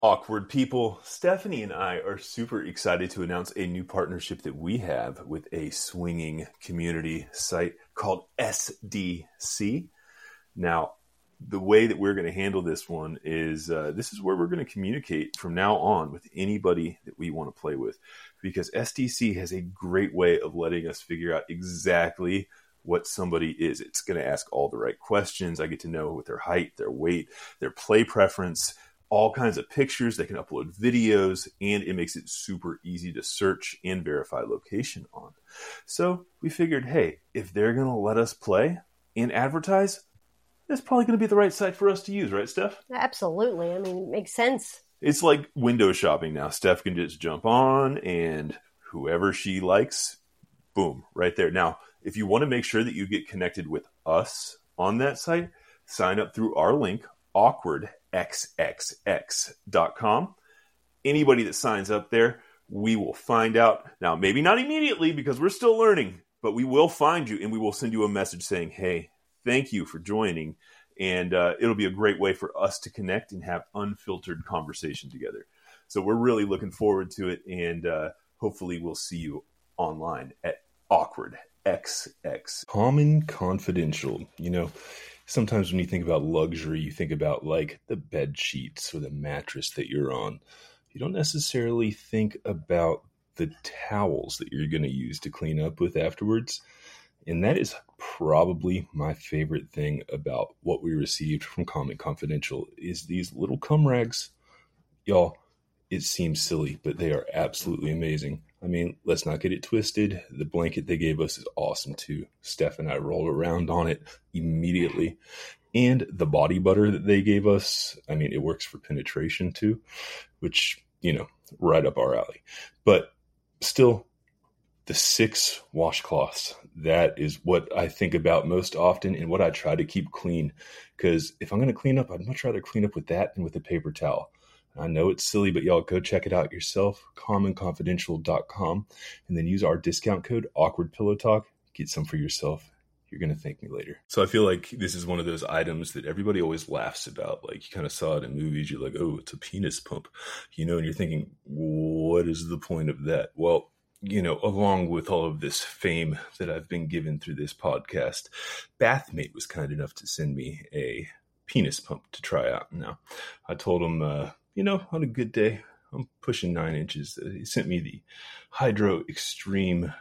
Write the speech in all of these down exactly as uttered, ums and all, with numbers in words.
Awkward people, Stephanie and I are super excited to announce a new partnership that we have with a swinging community site called S D C. Now, the way that we're going to handle this one is uh, this is where we're going to communicate from now on with anybody that we want to play with, because S D C has a great way of letting us figure out exactly what somebody is. It's going to ask all the right questions. I get to know what their height, their weight, their play preference, all kinds of pictures. They can upload videos, and it makes it super easy to search and verify location on. So we figured, hey, if they're going to let us play and advertise, that's probably going to be the right site for us to use, right, Steph? Absolutely. I mean, it makes sense. It's like window shopping now. Steph can just jump on, and whoever she likes, boom, right there. Now, if you want to make sure that you get connected with us on that site, sign up through our link, awkward x x x dot com. Anybody that signs up there, we will find out. Now, maybe not immediately because we're still learning, but we will find you and we will send you a message saying, hey, thank you for joining. And uh, it'll be a great way for us to connect and have unfiltered conversation together. So we're really looking forward to it. And uh, hopefully we'll see you online at awkward x x. Common Confidential. You know, sometimes when you think about luxury, you think about like the bed sheets or the mattress that you're on. You don't necessarily think about the towels that you're going to use to clean up with afterwards. And that is probably my favorite thing about what we received from Common Confidential is these little cum rags. Y'all, it seems silly, but they are absolutely amazing. I mean, let's not get it twisted. The blanket they gave us is awesome too. Steph and I rolled around on it immediately. And the body butter that they gave us, I mean, it works for penetration too, which, you know, right up our alley. But still, the six washcloths, that is what I think about most often and what I try to keep clean. Because if I'm going to clean up, I'd much rather clean up with that than with a paper towel. I know it's silly, but y'all go check it out yourself, common confidential dot com, and then use our discount code AwkwardPillowTalk. Get some for yourself. You're going to thank me later. So I feel like this is one of those items that everybody always laughs about. Like, you kind of saw it in movies. You're like, oh, it's a penis pump. You know, and you're thinking, what is the point of that? Well, you know, along with all of this fame that I've been given through this podcast, Bathmate was kind enough to send me a penis pump to try out. Now, I told him, uh, you know, on a good day, I'm pushing nine inches. Uh, he sent me the Hydro Extreme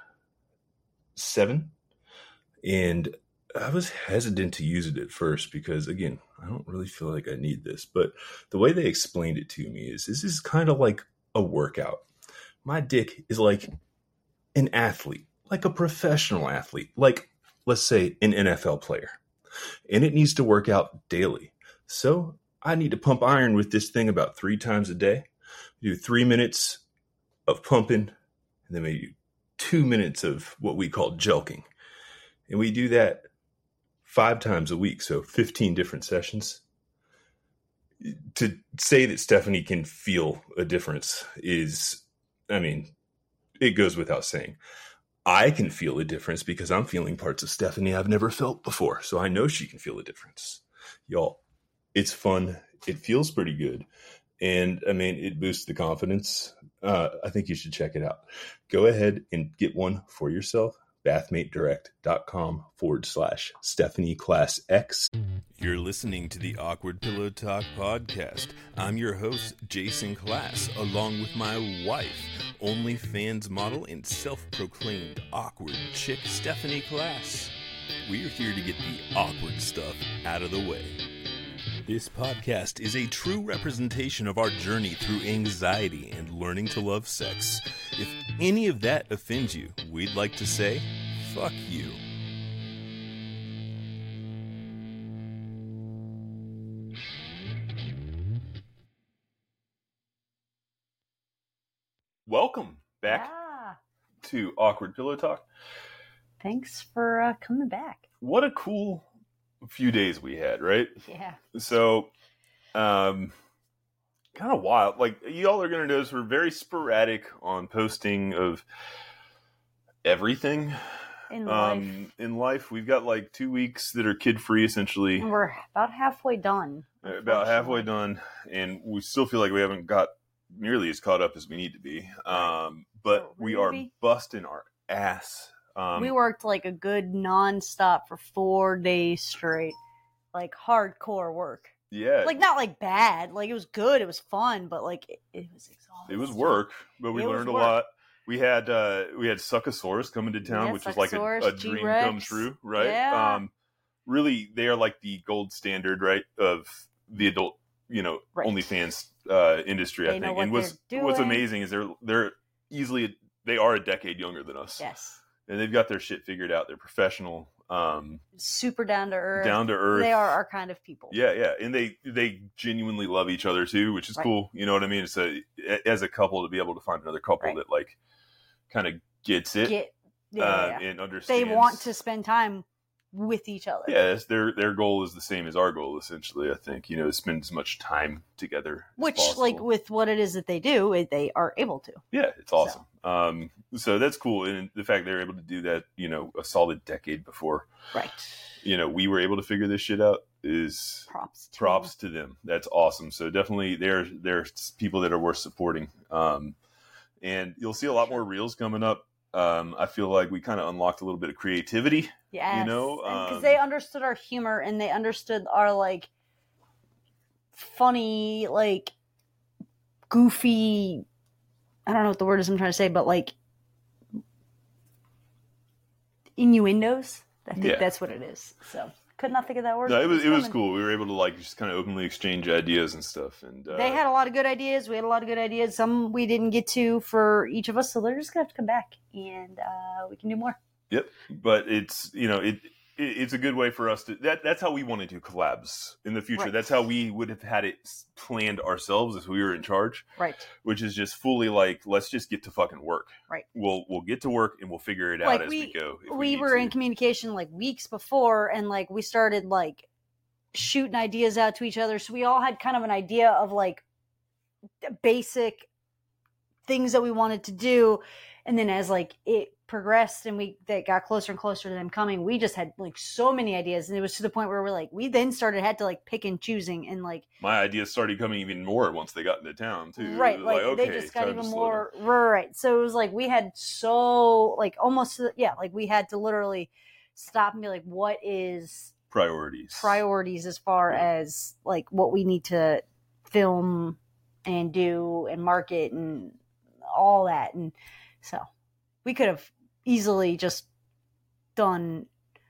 seven. And I was hesitant to use it at first because, again, I don't really feel like I need this. But the way they explained it to me is this is kind of like a workout. My dick is like an athlete, like a professional athlete, like, let's say, an N F L player. And it needs to work out daily. So I need to pump iron with this thing about three times a day. Do three minutes of pumping, and then maybe two minutes of what we call jelking. And we do that five times a week, so fifteen different sessions. To say that Stephanie can feel a difference is, I mean, it goes without saying. I can feel a difference because I'm feeling parts of Stephanie I've never felt before, so I know she can feel a difference. Y'all, it's fun. It feels pretty good. And, I mean, it boosts the confidence. Uh, I think you should check it out. Go ahead and get one for yourself. bathmatedirect.com forward slash Stephanie Class X. You're listening to the Awkward Pillow Talk podcast. I'm your host, Jason Class, along with my wife, OnlyFans model and self-proclaimed awkward chick, Stephanie Class. We're here to get the awkward stuff out of the way. This podcast is a true representation of our journey through anxiety and learning to love sex. If any of that offends you, we'd like to say, fuck you. Welcome back Ah, to Awkward Pillow Talk. thanks for uh, coming back. What a cool few days we had, right? Yeah. So, um, kind of wild. Like, y'all are going to notice we're very sporadic on posting of everything. In life. Um, in life, we've got like two weeks that are kid-free, essentially. And we're about halfway done about halfway done, and we still feel like we haven't got nearly as caught up as we need to be. Um, but Oh, we are really? busting our ass. Um, We worked like a good nonstop for four days straight, like hardcore work. yeah, Like not like bad, like it was good, it was fun, but like it, it was exhausting. it was work, but we It was learned a work. lot. We had uh, we had Succosaurus coming to town, Yeah, which was like a, Succosaurus, a dream G-Rex. come true, right? Yeah. Um, really, they are like the gold standard, right, of the adult, you know, Right. OnlyFans uh, industry. They I know think, what and what's they're what's doing. amazing is they're they're easily they are a decade younger than us, Yes. and they've got their shit figured out. They're professional, um, Super down to earth. down to earth. They are our kind of people. Yeah, yeah, and they they genuinely love each other too, which is Right. cool. You know what I mean? It's a as a couple to be able to find another couple Right. that like kind of gets it Get, yeah, uh, yeah, yeah. and They understands. want to spend time with each other. Yeah, it's their their goal is the same as our goal. Essentially, I think you know to spend as much time together, as Which, possible. like, with what it is that they do, it, they are able to. yeah, it's awesome. Um, so that's cool, and the fact they're able to do that, you know, a solid decade before, Right. you know, we were able to figure this shit out is Props. To props to them. That's awesome. So definitely, they're they're people that are worth supporting. Um, and you'll see a lot more reels coming up. Um, I feel like we kind of unlocked a little bit of creativity. Yes. You know, because um, they understood our humor and they understood our, like, funny, like, goofy, I don't know what the word is I'm trying to say, but, like, innuendos. I think Yeah. that's what it is. So, could not think of that word. No, it was It's it was coming. cool. We were able to like just kind of openly exchange ideas and stuff. And uh, They had a lot of good ideas. We had a lot of good ideas. Some we didn't get to for each of us, so they're just gonna have to come back and uh, we can do more. Yep, but it's you know it, it it's a good way for us to that that's how we want to do collabs in the future. Right. That's how we would have had it planned ourselves if we were in charge. Right. Which is just fully like let's just get to fucking work. Right. We'll we'll get to work and we'll figure it out Like as we, we go. if we need were to. in communication like weeks before, and like we started like shooting ideas out to each other. So we all had kind of an idea of like basic things that we wanted to do, and then as like it progressed and we that got closer and closer to them coming, we just had like so many ideas, and it was to the point where we're like we then started had to like pick and choosing and like My ideas started coming even more once they got into town too. right It was like, okay, they just got time even to slow more right. So it was like we had so like almost yeah like we had to literally stop and be like, what is down. Priorities. priorities as far Yeah. as like what we need to film and do and market and all that. And so we could have easily just done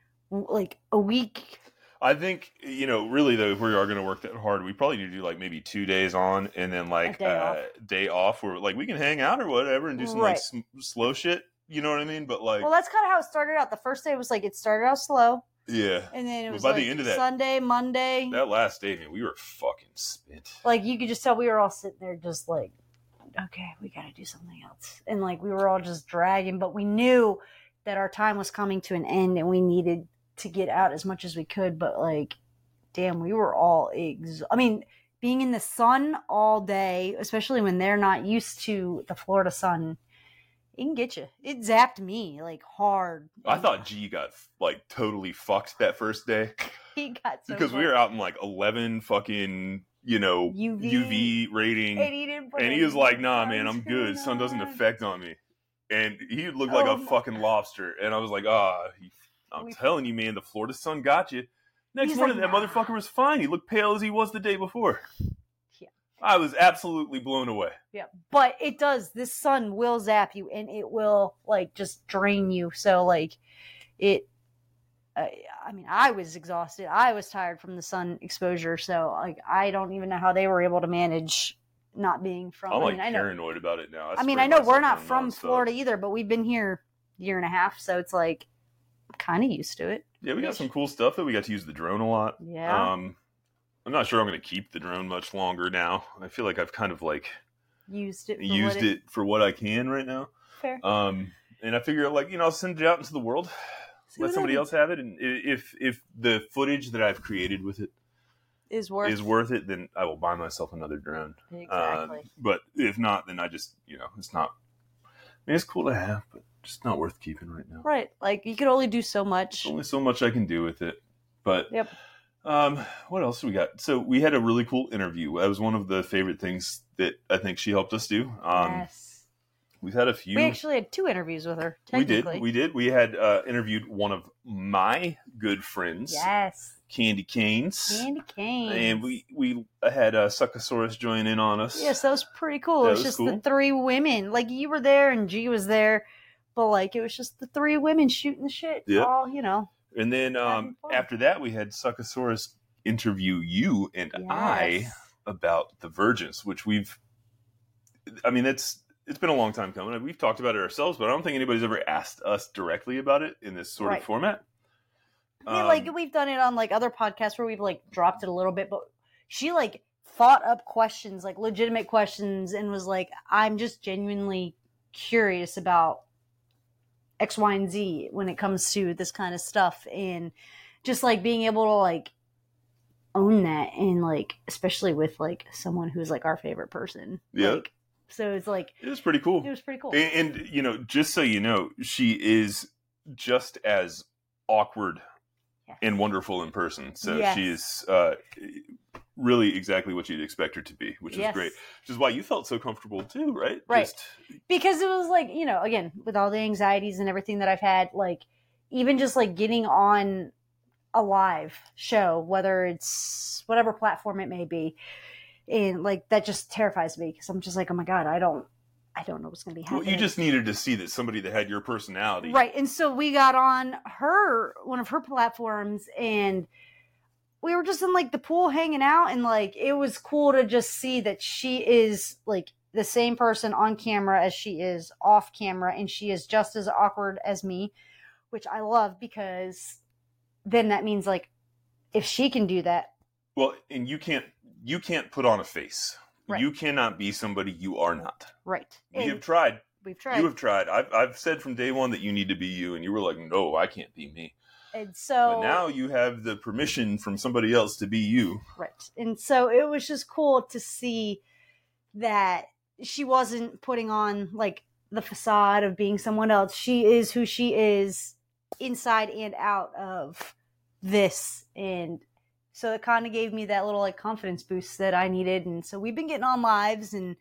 like a week. I think you know, really though, if we are going to work that hard, we probably need to do like maybe two days on and then like A day uh, off. day off, where like we can hang out or whatever and do some Right. like sm- slow shit. You know what I mean? But like, Well, that's kind of how it started out. The first day was like it started out slow, yeah, and then it But was by the like end of that- Sunday, Monday. that last day, man, we were fucking spent. Like you could just tell we were all sitting there just like, okay, we got to do something else. And like we were all just dragging, but we knew that our time was coming to an end and we needed to get out as much as we could. But like, damn, we were all ex- I mean, being in the sun all day, especially when they're not used to the Florida sun, it can get you. It zapped me like hard. I thought G got like totally fucked that first day he got so because we were out in like eleven fucking you know U V. U V rating. and he didn't put And he any was like, nah, man, I'm sunscreen good. Sun doesn't on. affect on me. And he looked like Oh a my- fucking lobster. And I was like, ah, he, I'm We- telling you, man, the Florida sun got you. Next He's morning, like, that nah. motherfucker was fine. He looked pale as he was the day before. Yeah. I was absolutely blown away. Yeah, but it does. This sun will zap you, and it will like just drain you. So like, it. Uh, I mean, I was exhausted. I was tired from the sun exposure. So like, I don't even know how they were able to manage not being from. I'm I like mean, I know. paranoid about it now. I mean, spray I know we're myself not down from nonstop. Florida either, but we've been here a year and a half, so it's like kind of used to it. Yeah, we got some cool stuff that we got to use the drone a lot. Yeah. Um, I'm not sure I'm going to keep the drone much longer now. I feel like I've kind of like Used it. For used what it for what I can right now. Fair. Um, and I figure like, you know, I'll send it out into the world, See let what somebody happens. else have it. And i- if, if the footage that I've created with it Is worth. is worth it, then I will buy myself another drone. Exactly. Uh, but if not, then I just, you know, it's not, I mean, it's cool to have, but just not worth keeping right now. Right. Like you could only do so much. There's only so much I can do with it, but Yep. Um, what else do we got? So we had a really cool interview. That was one of the favorite things that I think she helped us do. Um, yes. We've had a few. We actually had two interviews with her, We technically. did. We did. We had uh, interviewed one of my good friends. Yes. Candy Canes. Candy Canes. And we, we had uh, Succosaurus join in on us. Yes, that was pretty cool. That it was, was just cool. the three women. Like, you were there and G was there, but, like, it was just the three women shooting the shit. Yep. All, you know. And then um, after that, we had Succosaurus interview you and yes. I about the Virgins, which we've, I mean, it's it's been a long time coming. We've talked about it ourselves, but I don't think anybody's ever asked us directly about it in this sort right. of format. Yeah, um, like we've done it on like other podcasts where we've like dropped it a little bit, but she like thought up questions, like legitimate questions, and was like, I'm just genuinely curious about X, Y, and Z when it comes to this kind of stuff. And just like being able to like own that, and like especially with like someone who's like our favorite person. Yeah. Like, so it's like it was pretty cool. It was pretty cool. And, and you know, just so you know, she is just as awkward yes. and wonderful in person. So yes. she is uh, really exactly what you'd expect her to be, which yes. is great. Which is why you felt so comfortable too, right? Right. Just... Because it was like, you know, again, with all the anxieties and everything that I've had, like even just like getting on a live show, whether it's whatever platform it may be, and like that just terrifies me because I'm just like, oh my god, I don't, I don't know what's going to be happening. Well, you just needed to see that somebody that had your personality, right? And so we got on her one of her platforms, and we were just in like the pool hanging out, and like it was cool to just see that she is like the same person on camera as she is off camera, and she is just as awkward as me, which I love because then that means like if she can do that, well, and you can't. You can't put on a face. Right. You cannot be somebody you are not. Right. We have tried. We've tried. You have tried. I've I've said from day one that you need to be you, and you were like, no, I can't be me. And so, but now you have the permission from somebody else to be you. Right. And so it was just cool to see that she wasn't putting on like the facade of being someone else. She is who she is inside and out of this. And so it kind of gave me that little like confidence boost that I needed. And so we've been getting on lives and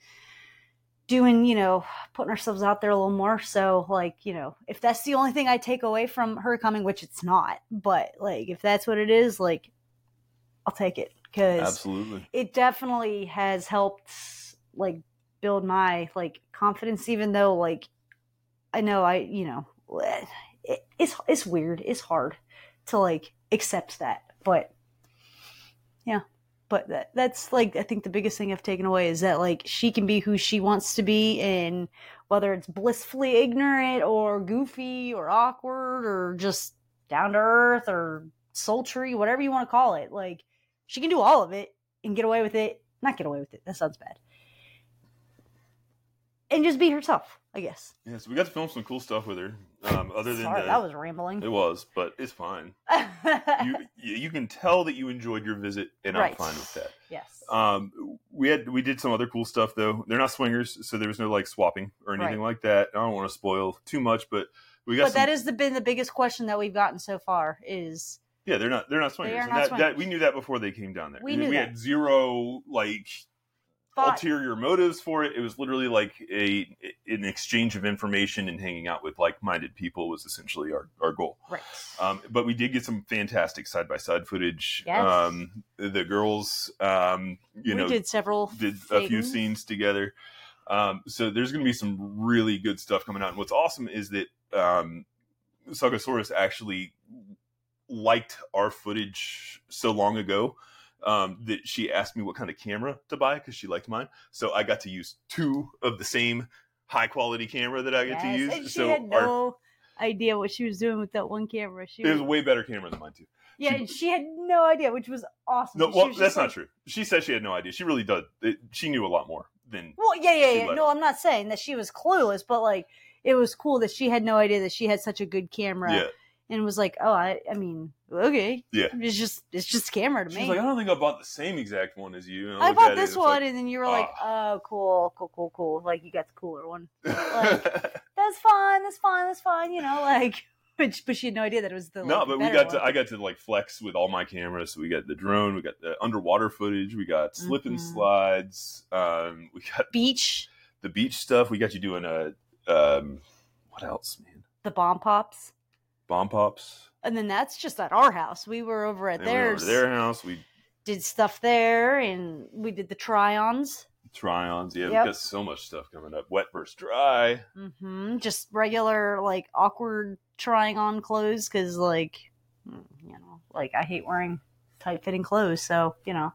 doing, you know, putting ourselves out there a little more. So like, you know, if that's the only thing I take away from her coming, which it's not, but like, if that's what it is, like, I'll take it. Cause absolutely, it definitely has helped like build my like confidence, even though like, I know I, you know, it, it's, it's weird. It's hard to like accept that, but yeah, but that, that's like, I think the biggest thing I've taken away is that like she can be who she wants to be, and whether it's blissfully ignorant or goofy or awkward or just down to earth or sultry, whatever you want to call it, like she can do all of it and get away with it. Not get away with it. That sounds bad. And just be herself, I guess. Yeah, so we got to film some cool stuff with her. Um, other than Sorry, the, that was rambling. It was, but it's fine. you you can tell that you enjoyed your visit, and right. I'm fine with that. Yes. Um, we had we did some other cool stuff though. They're not swingers, so there was no like swapping or anything right. like that. I don't want to spoil too much, but we got. But some... that has been the biggest question that we've gotten so far is. Yeah, they're not. They're not swingers. They are and not that, swingers. That, we knew that before they came down there. We knew we that. had zero like. Thought. Ulterior motives for it. It was literally like a an exchange of information, and hanging out with like-minded people was essentially our, our goal. Right. Um, but we did get some fantastic side-by-side footage. Yes. Um, the girls, um, you we know, did several did things. a few scenes together. Um, so there's going to be some really good stuff coming out. And what's awesome is that um, Succosaurus actually liked our footage so long ago. Um, that she asked me what kind of camera to buy because she liked mine. So I got to use two of the same high quality camera that I get yes, to use. And she so had no our, idea what she was doing with that one camera. She it was, was a way better camera than mine too. Yeah, she, she had no idea, which was awesome. No, well, that's like, not true. She said she had no idea. She really does. It, she knew a lot more than. Well, yeah, yeah, yeah. No, I'm not saying that she was clueless, but like it was cool that she had no idea that she had such a good camera. Yeah. And was like, oh, I, I mean, okay, yeah, it's just, it's just a camera to She's me. She's like, I don't think I bought the same exact one as you. I, I bought this one, like, and then you were oh. like, oh, cool, cool, cool, cool. Like you got the cooler one. Like, that's fine, that's fine, that's fine. You know, like but, but she had no idea that it was the like, no, but we better got one. to. I got to like flex with all my cameras. So we got the drone, we got the underwater footage, we got slip and Mhm. slides, um, we got beach, the beach stuff. We got you doing a um, what else, man? the bomb pops. Bomb pops. And then that's just at our house. We were over at And we went over theirs. to their house. We Did stuff there, and we did the try-ons. try-ons. Yeah, Yep. we've got so much stuff coming up. Wet versus dry. hmm Just regular, like, awkward trying on clothes, because, like, you know, like, I hate wearing tight-fitting clothes, so, you know,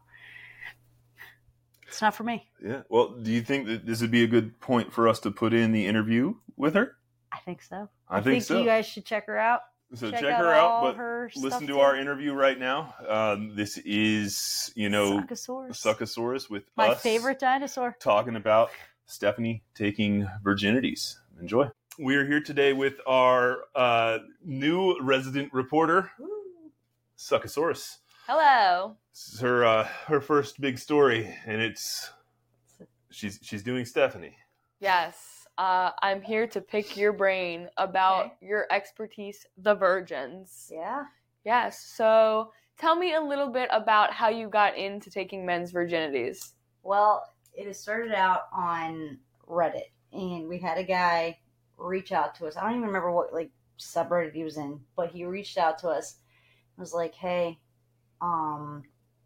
it's not for me. Yeah. Well, do you think that this would be a good point for us to put in the interview with her? I think so. I, think, so. you guys should check her out. So check check, out her out, all but her listen stuff to too. our interview right now. Um, this is, you know, Suckosaurus. Suckosaurus with My us favorite dinosaur. talking about Stephanie taking virginities. Enjoy. We are here today with our uh, new resident reporter, Suckosaurus. Hello. This is her uh, her first big story, and it's she's she's doing Stephanie. Yes. Uh, I'm here to pick your brain about Okay. your expertise, the virgins. Yeah. Yes. So tell me a little bit about how you got into taking men's virginities. Well, it has started out on Reddit, and we had a guy reach out to us. I don't even remember what like subreddit he was in, but he reached out to us and was like, "Hey, um,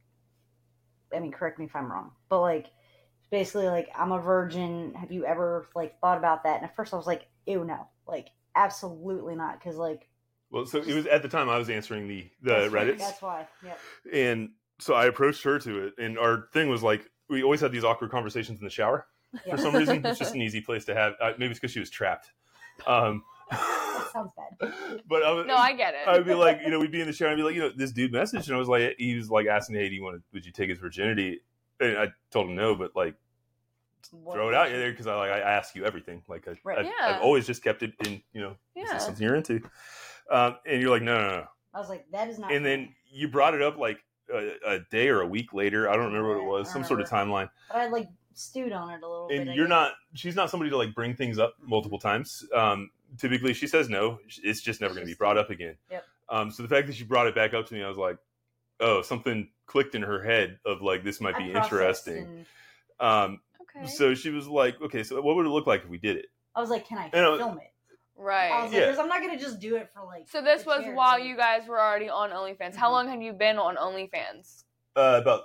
I mean, correct me if I'm wrong, but like, basically, like, I'm a virgin. Have you ever like thought about that?" And at first, I was like, "Ew, no, like, absolutely not," because like, Well, so it was at the time I was answering the the that's right, Reddits, That's why. Yep. and so I approached her to it, and our thing was like we always had these awkward conversations in the shower Yeah. for some reason. It's just an easy place to have. Uh, maybe it's because she was trapped. Um, That sounds bad. but I was, No, I get it. I would be like, you know, we'd be in the shower and I'd be like, you know, this dude messaged, and I was like, he was like asking, hey, do you want to, would you take his virginity? And I told him no, but like, What throw it out there because I like I ask you everything. Like I, Right. I've, Yeah. I've always just kept it in, you know, this Yeah. is something you're into. Um, and you're like, no, no, no. I was like, that is not. And for then me. you brought it up like a, a day or a week later. I don't remember what it was, I some don't sort of timeline. But I like stewed on it a little bit. And I you're guess. not, she's not somebody to like bring things up multiple times. Um, typically she says no, it's just never going to be Just- brought up again. Yep. Um, so the fact that she brought it back up to me, I was like, oh, something clicked in her head of like, this might I be processed interesting. and Um, Okay. so she was like, okay, so what would it look like if we did it? I was like, can I You know, film it? I Right. was Yeah. like, because I'm not gonna just do it for like. So this the was charity. while you guys were already on OnlyFans. How Mhm. long had you been on OnlyFans? Uh, about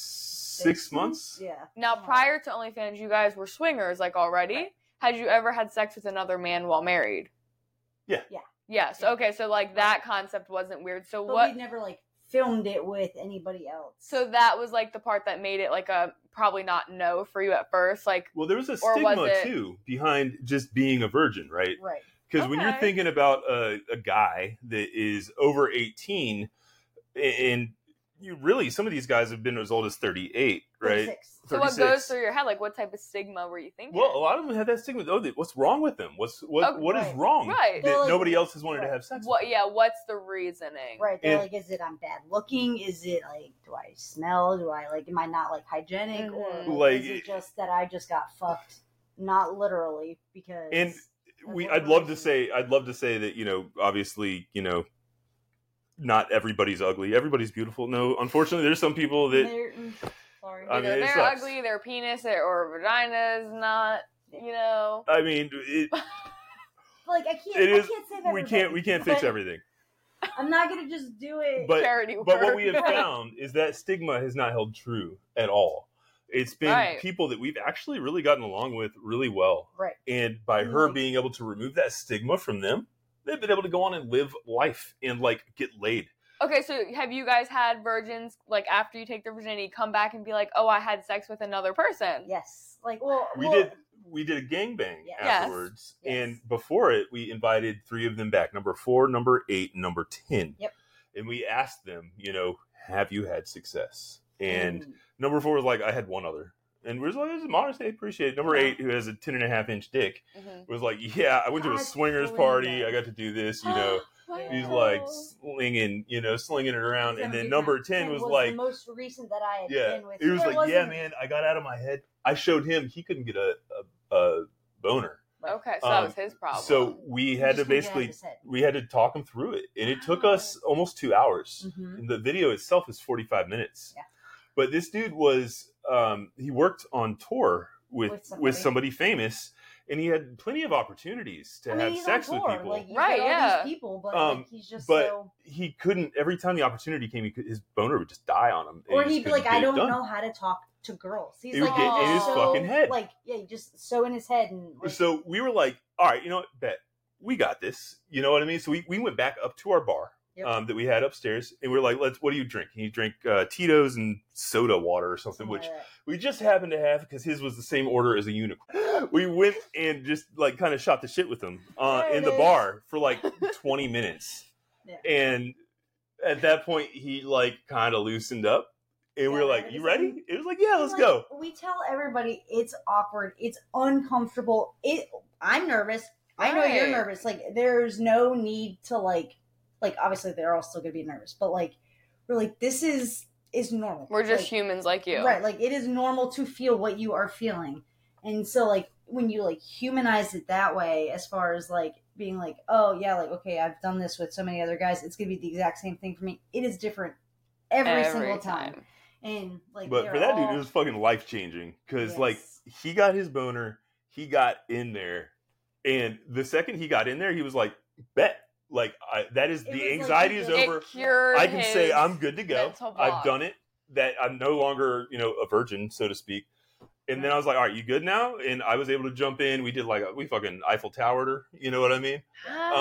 six, months. Yeah. Now, prior to OnlyFans, you guys were swingers, like, already. Right. Had you ever had sex with another man while married? Yeah. Yeah. Yes. Yeah. Okay, so, like, that concept wasn't weird. So But what... we never like filmed it with anybody else. So that was, like, the part that made it, like, a probably not no for you at first. Like, Well, there was a Or was stigma it- too behind just being a virgin, right? right. Because when you're Okay. thinking about a, a guy that is over eighteen, and you really, some of these guys have been as old as thirty-eight, right? thirty-six. so what thirty-six. goes through your head? Like, what type of stigma were you thinking? Well, a lot of them have that stigma. Oh, they- what's wrong with them? What's what? Oh, what is right. wrong Right. that They're like- nobody else has wanted to right. have sex? What? Yeah. What's the reasoning? Right. They're And- like, is it I'm bad looking? Is it like, do I smell? Do I like, am I not like hygienic? Or Mhm. like, Like- is it just that I just got fucked? Not literally, because. And that's we, what I'd we're love to raising. say, I'd love to say that you know, obviously, you know, not everybody's ugly. Everybody's beautiful. No, unfortunately, there's some people that They're- mm, sorry. I mean, Either it they're sucks. ugly, their penis or vagina is not. You know. I mean, it, like I can't. it is. I can't save we everybody, can't we can't fix but everything. I'm not gonna just do it. But Charity but what work. we have found is that stigma has not held true at all. It's been Right. people that we've actually really gotten along with really well. right. And by her Like- being able to remove that stigma from them, they've been able to go on and live life and like get laid. Okay, so have you guys had virgins like after you take their virginity come back and be like, "Oh, I had sex with another person"? Yes. Like well, We well, did we did a gangbang Yes. afterwards. Yes. And before it, we invited three of them back. Number four, number eight, and number ten. Yep. And we asked them, you know, have you had success? And mm, number four was like, I had one other. And we was like, this is modest, I appreciate it. Number Yeah. eight, who has a ten and a half inch dick, Mhm. was like, yeah, I went to a God, swingers believe party. that. I got to do this, you know. Wow. He's like slinging, you know, slinging it around. And then seventeen number ten ten was the like, most recent that I had yeah. been with. He was There like, yeah, wasn't- man, I got out of my head. I showed him he couldn't get a, a, a boner. Okay, so that Um, was his problem. So we had to just couldn't get out of basically his head. we had to talk him through it, and it took Wow. us almost two hours. Mhm. And the video itself is forty-five minutes. Yeah. But this dude was um, he worked on tour with With with somebody. somebody, famous, and he had plenty of opportunities to I mean, have he's sex on with tour. people. Like, you Right, get all yeah. these people, but Um, like, he's just but so. he couldn't. Every time the opportunity came, he could, his boner would just die on him. and Or he he'd just be like, couldn't I get it don't done. know how to talk to girls. He's It would like, get I'm in his so, fucking head. Like, yeah, just so in his head. And like, So we were like, all right, you know what, bet we got this. You know what I mean? So we, we went back up to our bar Yep. um, that we had upstairs, and we were like, let's. What do you drink? And he drank uh, Tito's and soda water or something, something which like that. we just happened to have because his was the same order as a unicorn. We went and just like kind of shot the shit with him uh, There in it the is. bar for like twenty minutes, Yeah. and at that point he like kind of loosened up, and we Yeah, were like, it "You was ready?" like- It was like, "Yeah, let's Like, go." We tell everybody it's awkward, it's uncomfortable. It. I'm nervous. I know you're Right. nervous. Like, there's no need to like, like obviously they're all still gonna be nervous, but like, we're like, this is is normal. We're just Like, humans like you. Right, like it is normal to feel what you are feeling. And so like when you like humanize it that way, as far as like being like, oh yeah, like okay, I've done this with so many other guys, it's gonna be the exact same thing for me. It is different every, Every single time. And like But they're for that all- dude, it was fucking life changing because Yes. like he got his boner, he got in there, and the second he got in there, he was like, "Bet, like I, that is It the was like anxiety he is just- It over. cured I can say his I'm good to go. mental I've block. done it. That I'm no longer, you know, a virgin, so to speak." And then I was like, "All right, you good now?" And I was able to jump in. We did like a, we fucking Eiffel Towered her. You know what I mean?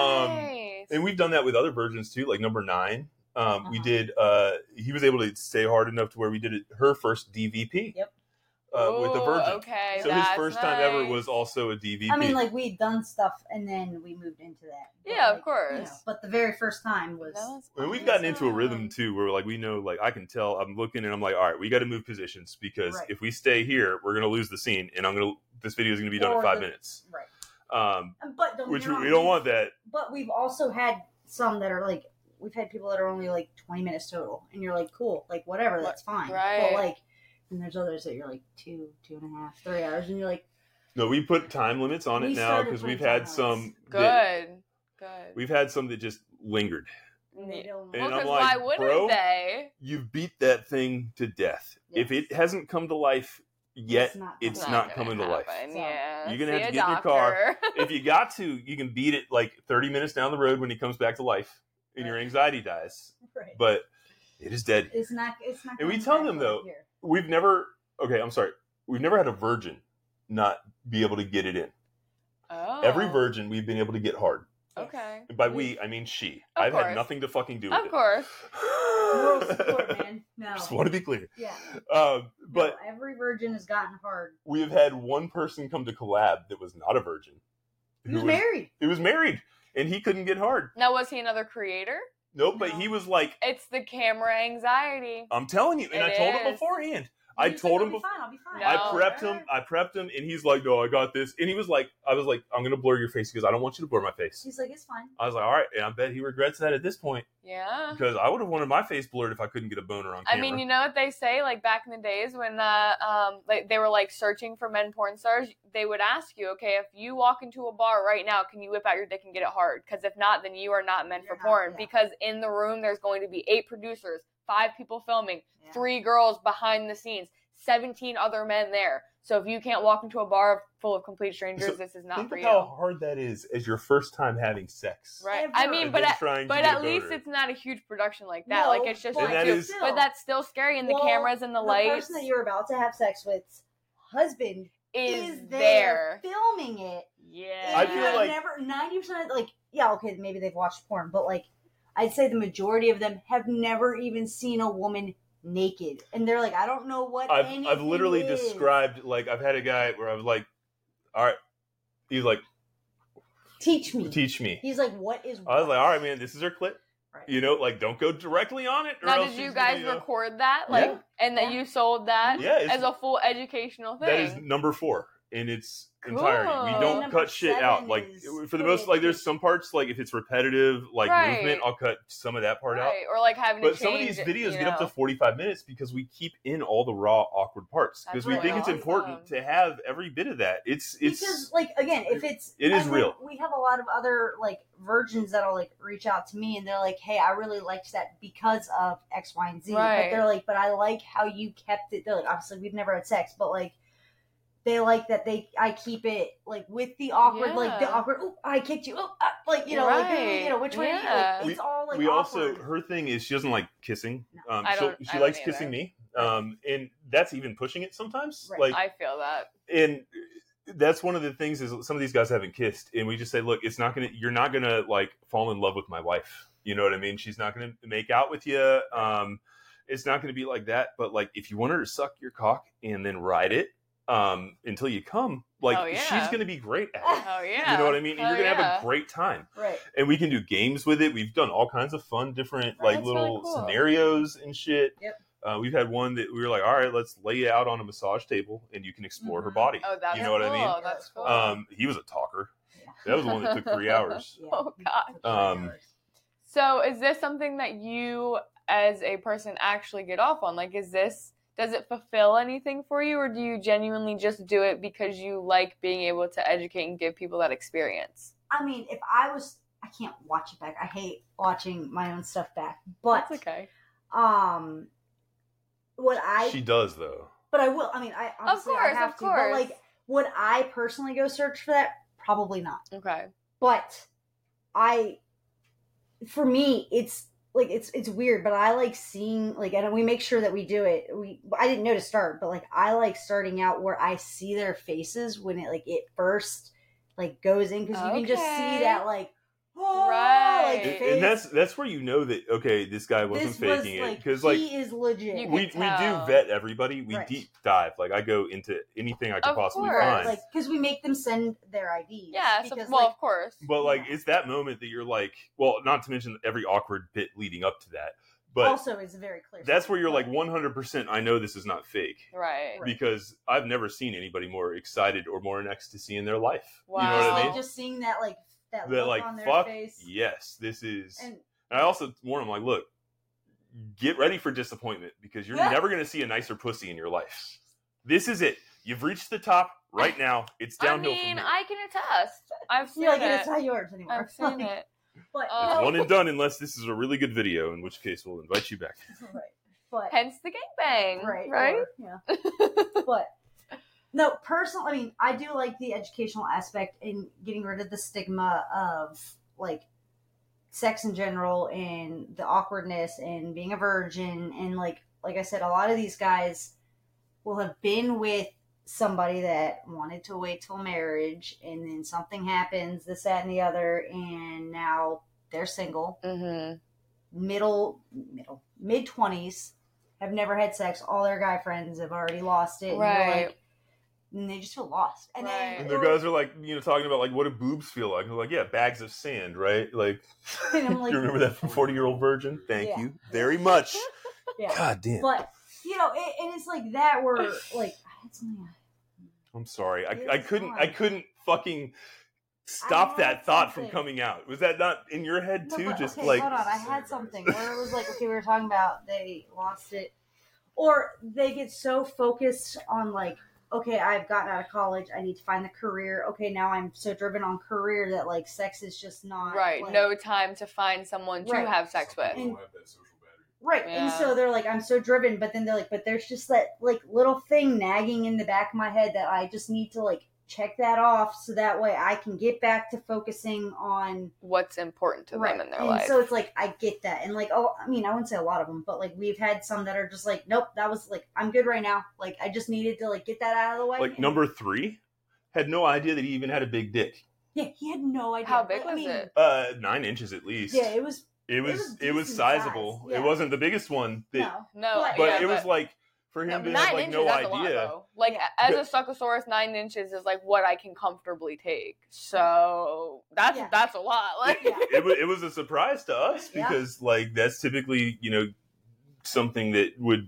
Nice. And we've done that with other virgins too, like number nine. Um, We Uh-huh. did. Uh, he was able to stay hard enough to where we did it, her first D V P. Yep. Uh, with a Ooh, virgin. Okay, So his that's first time ever nice. was also a D V P. I mean, like we'd done stuff and then we moved into that. But, Yeah, of like, course. you know, but the very first time was That was I mean, we've awesome. gotten into a rhythm too, where like we know, like I can tell, I'm looking and I'm like, all right, we got to move positions because Right. if we stay here, we're gonna lose the scene, and I'm gonna this video is gonna be done Or in five the- minutes. right. Um, But don't which get we, me wrong, we don't we've- want that. But we've also had some that are like, we've had people that are only like twenty minutes total, and you're like, cool, like whatever, that's fine. Right. But like, and there's others that you're like two, two and a half, three hours, and you're like, No, we put time limits on We it now started because putting we've had time some. limits. That, Good. Good. we've had some that just lingered. they don't And well, I'm because like, why wouldn't bro, they? You've beat that thing to death. If Yes. it hasn't come to life yet, It's not it's coming. not gonna coming to life. happen, So, Yeah. you're gonna See have to a get in your car. doctor. If you got to, you can beat it like thirty minutes down the road when he comes back to life and your Right. anxiety dies. right. But it is dead. It's not. It's not. And we coming tell back them, right though, here. We've never, okay, I'm sorry. We've never had a virgin not be able to get it in. Oh. Every virgin we've been able to get hard. Okay. And by we, I mean she. Of I've had course. nothing to fucking do with Of it. course. Moral support, man. No. Just want to be clear. Yeah. Um, but no, every virgin has gotten hard. we have had one person come to collab that was not a virgin. He was married. He was married, and he couldn't get hard. Now, was he another creator? Nope, but No. he was like, It's the camera anxiety. I'm telling you, and It I told him is. beforehand. I He was told like, him I'll be before. fine. I'll be fine. No. I prepped him. I prepped him, and he's like, "No, I got this." And he was like, "I was like, I'm gonna blur your face because I don't want you to blur my face." She's like, it's fine. I was like, "All right," and I bet he regrets that at this point Yeah. because I would have wanted my face blurred if I couldn't get a boner on I camera. mean, you know what they say, like back in the days when uh, um, like they were like searching for men porn stars, they would ask you, okay, if you walk into a bar right now, can you whip out your dick and get it hard? Because if not, then you are not meant You're for not, porn. yeah. Because in the room, there's going to be eight producers, five people filming, Yeah. three girls behind the scenes, seventeen other men there. So if you can't walk into a bar full of complete strangers, So this is not think for of you. how hard that is as your first time having sex. Right. Ever. I mean, And but then at, trying to but get a at least boner. it's not a huge production like that. No, like it's just but And that you. is- But that's still scary, and the Well, cameras and the, the lights person that you're about to have sex with, husband, is, is there. there filming it. Yeah. I And feel you have like- never ninety percent like yeah, okay, maybe they've watched porn, but like I'd say the majority of them have never even seen a woman naked, and they're like, I don't know what I've anything I've literally is. described like I've had a guy where I was like, "All right," he's like, Teach me. "Teach me." He's like, what is? I was what? like, "All right, man, this is her clit. Right. You know, like don't go directly on it." Or Now, else did you she's guys gonna, uh, record that, like, Yeah. and that Yeah. you sold that Yeah, it's- as a full educational thing? That is number four. in its Cool. entirety. We And don't number cut shit seven out. Like is for the most, like there's some parts like if it's repetitive, like Right. movement, I'll cut some of that part out. Right. Or like having But to some of change these it, videos you get up to know? forty-five minutes because we keep in all the raw, awkward parts because That's we really think it's awesome. important to have every bit of that. It's it's because like again, if it's It is I mean, real. We have a lot of other like virgins that'll like reach out to me and they're like, "Hey, I really liked that because of X, Y, and Z." Right. But they're like, "But I like how you kept it." They're like, "Obviously, we've never had sex, but like." They like that they I keep it like with the awkward like the Yeah. awkward oh I kicked you oh ah, like you know like Right. you know which way Yeah. like, it's all like we also awkward. her thing is she doesn't like kissing. No. Um, I she'll- don't- she I don't likes either. kissing me, um, and that's even pushing it sometimes. Right. Like I feel that. and that's one of the things is some of these guys haven't kissed, and we just say, look, it's not gonna, you're not gonna like fall in love with my wife. You know what I mean? She's not gonna make out with you. Um, it's not gonna be like that. But like, if you want her to suck your cock and then ride it um, until you come, like Oh, yeah. she's gonna be great at it. Oh yeah. You know what I mean? And Oh, you're gonna yeah. have a great time, Right. and we can do games with it. We've done all kinds of fun, different like That's little really cool. scenarios and shit. Yep. Uh, we've had one that we were like, all right, let's lay you out on a massage table and you can explore her Mhm. body. Oh, that's you know what cool. I mean? That's cool. Um, he was a talker. Yeah. That was the one that took three hours. Yeah. Oh, God. Um, So is this something that you as a person actually get off on? Like, is this, does it fulfill anything for you, or do you genuinely just do it because you like being able to educate and give people that experience? I mean, if I was, I can't watch it back. I hate watching my own stuff back. But That's okay. um, what I, she does though. but I will. I mean, I obviously course, I have of to. course. But like, would I personally go search for that? Probably not. Okay. But I, for me, it's like it's it's weird. But I like seeing like, and we make sure that we do it. We I didn't know to start, but like I like starting out where I see their faces when it like it first like goes in because you can just Okay. see that like. Oh, Right. like, And, face. and that's that's where you know that okay, this guy wasn't This was, faking like, it because like he is legit. You we can we do tell. vet everybody. We Right. deep dive. Like I go into anything I can Of possibly course. find. Like because we make them send their I Ds. Yeah. So, because, well, like, of course. But like Yeah. it's that moment that you're like, well, not to mention every awkward bit leading up to that. But also is very clear. that's where you're But- like one hundred percent I know this is not fake. Right. Right. Because I've never seen anybody more excited or more in ecstasy in their life. Wow. You know what I Just, mean? like, just seeing that like that That look like on their fuck face. yes, this is. And And I also warn them like, look, get ready for disappointment because you're Yeah. never going to see a nicer pussy in your life. This is it. You've reached the top right now. It's I downhill mean, from here. I can attest. I've seen you're like, it. it's not yours anymore. I've seen it. But Uh, It's one and done unless this is a really good video, in which case we'll invite you back. right. But Hence the gangbang. right, Right. or- yeah. But no, personally, I mean, I do like the educational aspect in getting rid of the stigma of like sex in general and the awkwardness and being a virgin and like like I said, a lot of these guys will have been with somebody that wanted to wait till marriage and then something happens, this, that, and the other, and now they're single, Mm-hmm. middle middle mid twenties, have never had sex, all their guy friends have already lost it, and they're Right. like, and they just feel lost. And Right. then And the guys are like, you know, talking about like what do boobs feel like? They're like, yeah, bags of sand, right? Like, And I'm like- you remember that from forty Year Old Virgin? Thank Yeah. you very much. yeah. God damn. But you know, it, and it's like that where like I had something. I'm sorry. I, It I was couldn't. fun. I couldn't fucking stop had that thought from something. coming out. Was that not in your head No, too? but, Just okay, like hold on. I had something where it was like, okay, we were talking about they lost it, or they get so focused on like, okay, I've gotten out of college, I need to find the career. Okay, now I'm so driven on career that like sex is just not Right. like- No time to find someone to Right. have sex with. And- Right, and Yeah. so they're like, I'm so driven, but then they're like, but there's just that like little thing nagging in the back of my head that I just need to like check that off so that way I can get back to focusing on What's important to right. them in their and life. so it's like I get that, and like oh, I mean, I wouldn't say a lot of them, but like we've had some that are just like, nope, that was like I'm good right now. Like I just needed to like get that out of the way. like and- number three had no idea that he even had a big dick. yeah, he had no idea How big I was mean, it? Uh, nine inches at least. Yeah, it was It was. was It was decent sizable. size, yeah. It wasn't the biggest one. That, no. No, But- But yeah, it was but- like for him no, to but have nine like inches, no that's idea. a lot, though. Like, Yeah. as But- a Succosaurus, nine inches is like what I can comfortably take. So that's Yeah. that's a lot. Like, Yeah. it was. It was a surprise to us Yeah. because like that's typically you know something that would be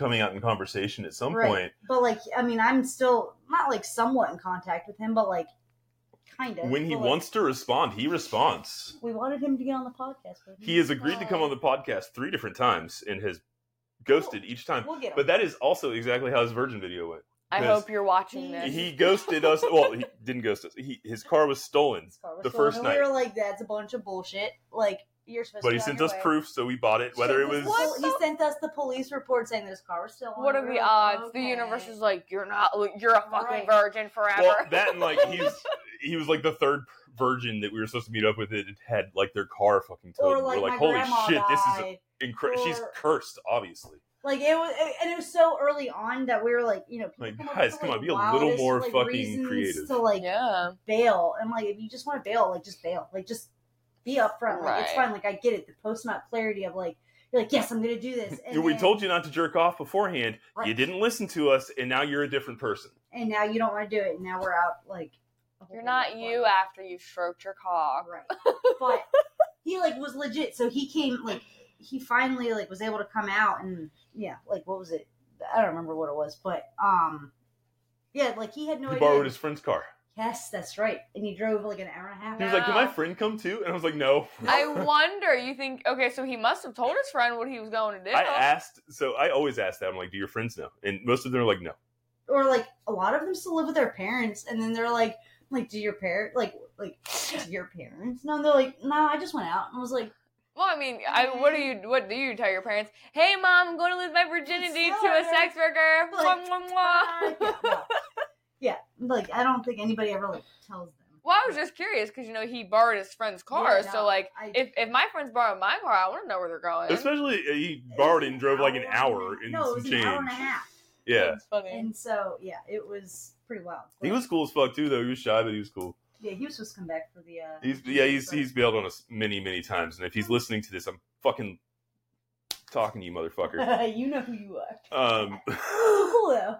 coming out in conversation at some Right. point. But like, I mean, I'm still not like somewhat in contact with him, but like, kind of. When he but, like, wants to respond, he responds. we wanted him to get on the podcast. But He has agreed to come on the podcast three different times and has ghosted each time. We'll get him. But that is also exactly how his Virgin video went. I 'Cause hope you're watching this. He ghosted us. Well, he didn't ghost us. He, his car was stolen His car was the stolen, first and night. We were like, "That's a bunch of bullshit." Like, you're supposed But to. he be on sent your us way. proof, so we bought it. Whether it Sent was us the- he sent us the police report saying that his car was stolen. What are We the were like, odds? The okay. universe is like, you're not, you're a fucking Right. virgin forever. well that and like he's he was like the third virgin that we were supposed to meet up with. It had like their car fucking towed. Or like, we're like, my holy grandma shit, this is died. incredible. She's Or- cursed, obviously. Like it was, and it was so early on that we were like, you know, people Like, come up guys, with, come like, on, be a wildest, little more like, fucking reasons creative. to like yeah. bail. And like, if you just want to bail, like just bail, like just be upfront. Like it's Right. fine. Like I get it. The post nut clarity of like, you're like, yes, I'm gonna do this. And we then- told you not to jerk off beforehand. Right. You didn't listen to us, and now you're a different person. and now you don't want to do it. And now we're out. Like a whole You're not lot. you after you stroked your cock. Right. But he like was legit. So he came like he finally like was able to come out and yeah, like what was it? I don't remember what it was, but um yeah, like he had no He idea. borrowed his friend's car. Yes, that's right. And he drove like an hour and a half. He was like, "Can my Wow. friend come too?" And I was like, "No." I wonder, you think, okay, so he must have told his friend what he was going to do. I asked, so I always ask that. I'm like, "Do your friends know?" And most of them are like, "No." Or like a lot of them still live with their parents, and then they're like, like, do your parent like like do your parents? No, and they're like, no, I just went out and was like, Well, I mean, I, what do you what do you tell your parents? Hey, mom, I'm going to lose my virginity to a sex worker. Like, Mwah, mwah, mwah. "Ah, yeah, no." Yeah, like I don't think anybody ever like tells them. Well, I was just curious because you know he borrowed his friend's car, Yeah, no, so like I- if if my friends borrow my car, I want to know where they're going. Especially uh, he borrowed it and drove like an hour and No, it some was change. an hour and a half. Yeah, It's funny. And so yeah, it was pretty wild. he But, was cool as fuck too, though. He was shy, but he was cool. yeah, he was supposed to come back for the. Uh, He's yeah, he's but- he's bailed on us many many times, and if he's listening to this, I'm fucking talking to you, motherfucker. you know who you are. Um, cool though.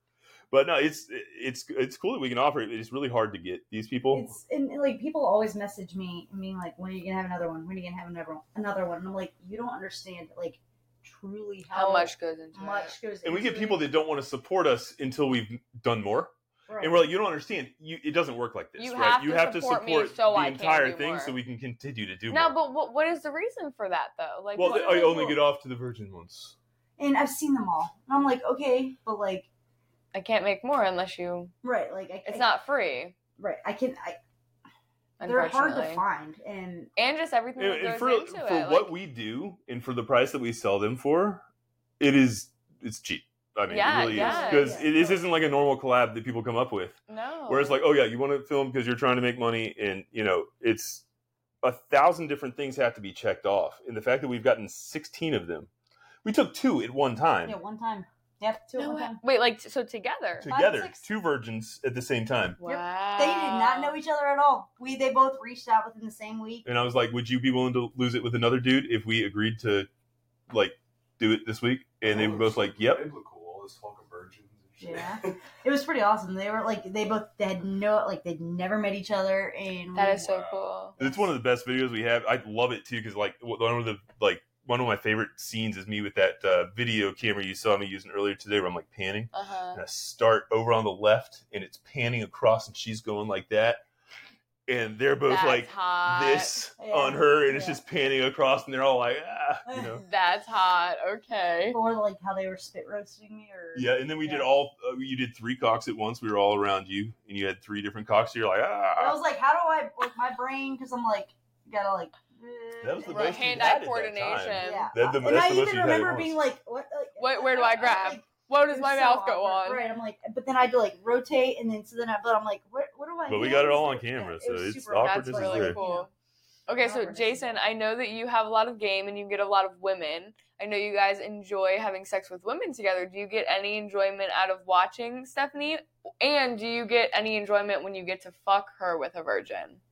but no, it's it's it's cool that we can offer it. It's really hard to get these people. It's and, and, like people always message me and being like, "When are you gonna have another one? When are you gonna have another one? Another one?" And I'm like, "You don't understand like truly how, How much goes into much it? goes." And we into get people it. that don't want to support us until we've done more. Right. And we're like, you don't understand. You, it doesn't work like this, You right? have you to have to support support me so the I can entire do thing more. so we can continue to do No, more. but what, what is the reason for that though? Like, well, what I are only the- get off to the virgin ones. and I've seen them all. And I'm like, okay, but like, I can't make more unless you. right? Like, I, It's I- not free. right. I can. I, they're hard to Unfortunately, find, and and just everything And, that and goes for into for it. what like, we do and for the price that we sell them for, it is it's cheap. I mean, Yeah, it really yeah. is because Yeah. it this isn't like a normal collab that people come up with. no. Where it's like, oh yeah, you want to film because you're trying to make money, and you know, it's a thousand different things have to be checked off. And the fact that we've gotten sixteen of them, we took two at one time yeah, one time. Yep, two at No one way. time. Wait, like so together? together, six. two virgins at the same time. Wow. They did not know each other at all. We they both reached out within the same week. And I was like, would you be willing to lose it with another dude if we agreed to like do it this week? And they were both like, yep. Biblical, all this talk of virgins and shit. Yeah, it was pretty awesome. They were like they both they had no like they'd never met each other, and That we- is so cool. It's one of the best videos we have. I love it too because like one of the like one of my favorite scenes is me with that uh, video camera you saw me using earlier today, where I'm like panning. Uh huh. And I start over on the left, and it's panning across, and she's going like that, and they're both That's like hot. this Yeah. on her, and it's Yeah. just panning across, and they're all like, ah, you know. That's hot. Okay. or like how they were spit roasting me, or Yeah, and then we did Yeah. all. Uh, you did three cocks at once. We were all around you, and you had three different cocks. So you're like, And I ah. was like, how do I like my brain? Because I'm like, you gotta like. That was the Right, best you hand-eye had at that coordination. time. Yeah, That- the- and that's I the most even you had at remember once. being like, "What? Like, Wait, where do I grab? Like, What it does was my so mouth go awkward. on? Right, I'm like, but then I had to like rotate, and then so then I, but I'm like, what? What do I? But we got it all on hands do? camera, it so was it's super awkward That's as really there. cool. Okay, so Awkward as Jason, hell. I know that you have a lot of game and you get a lot of women. I know you guys enjoy having sex with women together. Do you get any enjoyment out of watching Stephanie? And do you get any enjoyment when you get to fuck her with a virgin?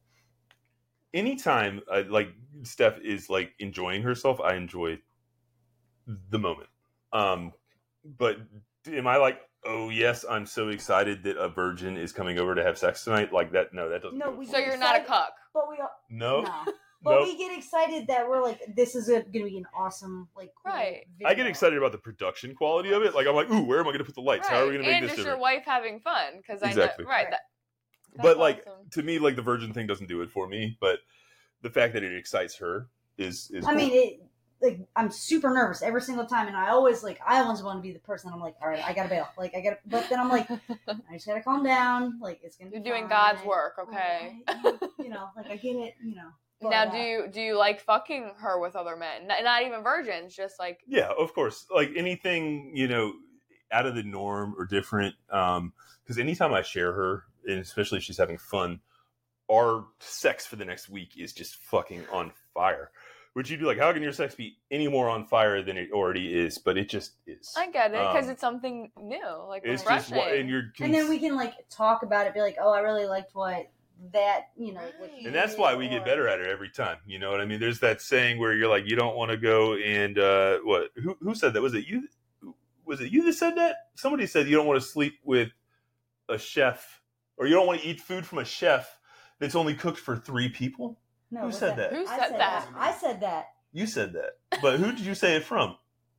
Anytime uh, like Steph is like enjoying herself, I enjoy the moment. Um, but am I like, oh yes, I'm so excited that a virgin is coming over to have sex tonight? Like that? No, that doesn't. No, do it we- for So me. you're not a cuck. But we all no, no. But Nope. we get excited that we're like, this is going to be an awesome, like, cool Right. video. I get excited about the production quality of it. Like I'm like, ooh, where am I going to put the lights? Right. How are we going to make and this just different? your wife having fun because Exactly. I know, right? Right. That, But that's like awesome. to me, like the virgin thing doesn't do it for me. But the fact that it excites her is is. I cool. mean, it. Like, I'm super nervous every single time, and I always, like, I always want to be the person. I'm like, all right, I gotta bail. Like, I gotta, but then I'm like, I just gotta calm down. Like, it's gonna be You're doing fine. God's work, okay? Like, you know, like, I get it, you know. but, Now, uh, do you do you like fucking her with other men? Not, not even virgins, just like Yeah, of course. Like anything, you know, out of the norm or different. Um, because anytime I share her, and especially if she's having fun, our sex for the next week is just fucking on fire. Which you'd be like, how can your sex be any more on fire than it already is? But it just is. I get it because Um, it's something new, like It's refreshing. just what, and you're. and then we can, like, talk about it, be like, oh, I really liked what that, you know, what Right. you And that's did, why we get or- better at it every time. You know what I mean? There's that saying where you're like, you don't want to go and uh, what? Who who said that? Was it you? Was it you that said that? Somebody said you don't want to sleep with a chef, or you don't want to eat food from a chef that's only cooked for three people. No, Who what's said that? Who I said that? I said that. You said that, but who did you say it from?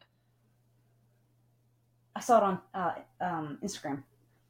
I saw it on uh, um, Instagram.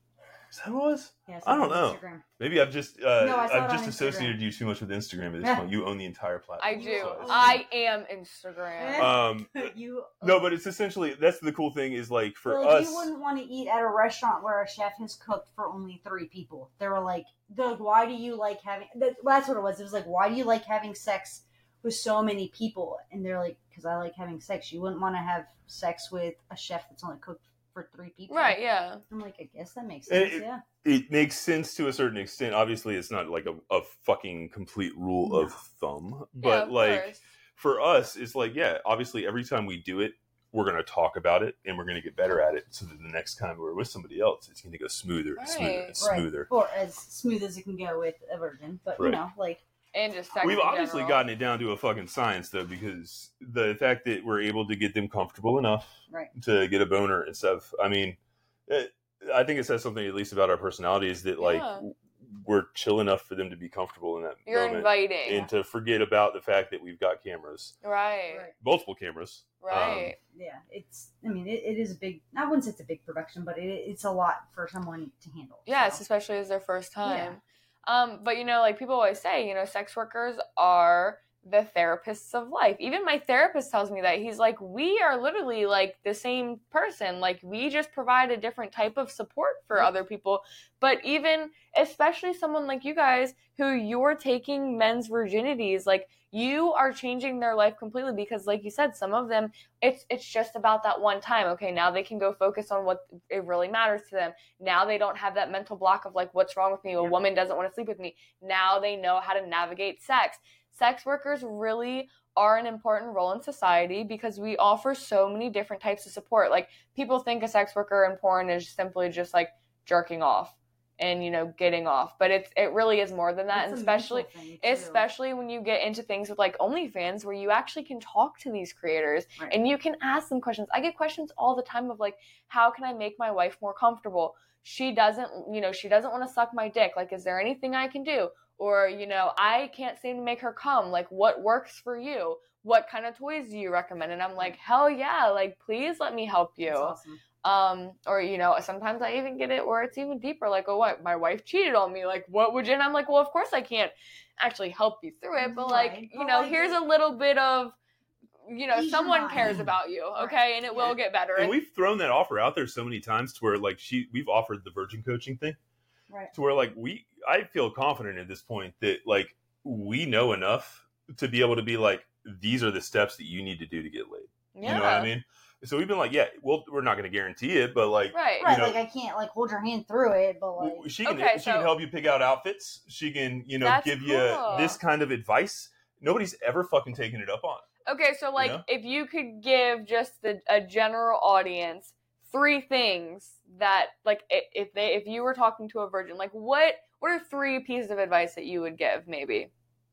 Is that what it was? Yeah, saw I it don't on know. Instagram. Maybe I've just uh, No, I saw it I've on just Instagram. associated you too much with Instagram at this Yeah. point. You own the entire platform. I do. so it's- I am Instagram. Yeah. Um, you no, but it's essentially that's the cool thing is like for They're like, us. you wouldn't want to eat at a restaurant where a chef has cooked for only three people. They were like, they're like, why do you like having? That, that's what it was. It was like, why do you like having sex with so many people? And they're like, because I like having sex. You wouldn't want to have sex with a chef that's only cooked for three people, Right? Yeah. I'm like, I guess that makes And sense. it- yeah. It makes sense to a certain extent. Obviously, it's not like a, a fucking complete rule of thumb, yeah, but of like course. for us, it's like yeah. Obviously, every time we do it, we're going to talk about it and we're going to get better at it. So that the next time we're with somebody else, it's going to go smoother and smoother and Right. smoother. Or as smooth as it can go with a virgin, but Right. you know, like and just sex We've in obviously general. gotten it down to a fucking science though, because the fact that we're able to get them comfortable enough right. to get a boner and stuff. I mean, it, I think it says something at least about our personality is that like Yeah. we're chill enough for them to be comfortable in that You're moment inviting, and to forget about the fact that we've got cameras, right? Right. multiple cameras. Right. Yeah, it's. I mean, it, it is a big. I wouldn't say it's a big production, but it, it's a lot for someone to handle. Yes, so. especially as their first time. Um, but you know, like people always say, you know, sex workers are the therapists of life. Even my therapist tells me that. He's like, we are literally like the same person. Like we just provide a different type of support for Yep. other people. But even, especially someone like you guys who you're taking men's virginities, like you are changing their life completely because like you said, some of them, it's it's just about that one time. Okay, now they can go focus on what it really matters to them. Now they don't have that mental block of like, what's wrong with me? A Yep. woman doesn't want to sleep with me. Now they know how to navigate sex. Sex workers really are an important role in society because we offer so many different types of support. Like people think a sex worker in porn is simply just like jerking off and, you know, getting off. But it's it really is more than that. It's and a especially mental thing, too. especially when you get into things with like OnlyFans where you actually can talk to these creators Right. and you can ask them questions. I get questions all the time of like, how can I make my wife more comfortable? She doesn't, you know, she doesn't want to suck my dick. Like, is there anything I can do? Or, you know, I can't seem to make her come. Like, what works for you? What kind of toys do you recommend? And I'm like, hell yeah, like, please let me help you. That's awesome. Um, or, you know, sometimes I even get it where it's even deeper, like, oh, what, my wife cheated on me, like, what would you, and I'm like, well, of course I can't actually help you through it, but, like, Right, you but, know, like, here's it- a little bit of, you know, Ease your someone mind. cares about you, okay, Right, and it yeah. will get better. And we've thrown that offer out there so many times to where like she, we've offered the virgin coaching thing Right. to where like we, I feel confident at this point that like we know enough to be able to be like, these are the steps that you need to do to get laid. yeah. You know what I mean? So we've been like, yeah, well, we're not going to guarantee it, but like, Right. Right. know- like I can't like hold your hand through it, but like w- she can Okay, she so- can help you pick out outfits. She can, you know, That's give you cool. this kind of advice. Nobody's ever fucking taken it up on. Okay, so like know? if you could give just the, a general audience three things that like i- if they if you were talking to a virgin, like what what are three pieces of advice that you would give maybe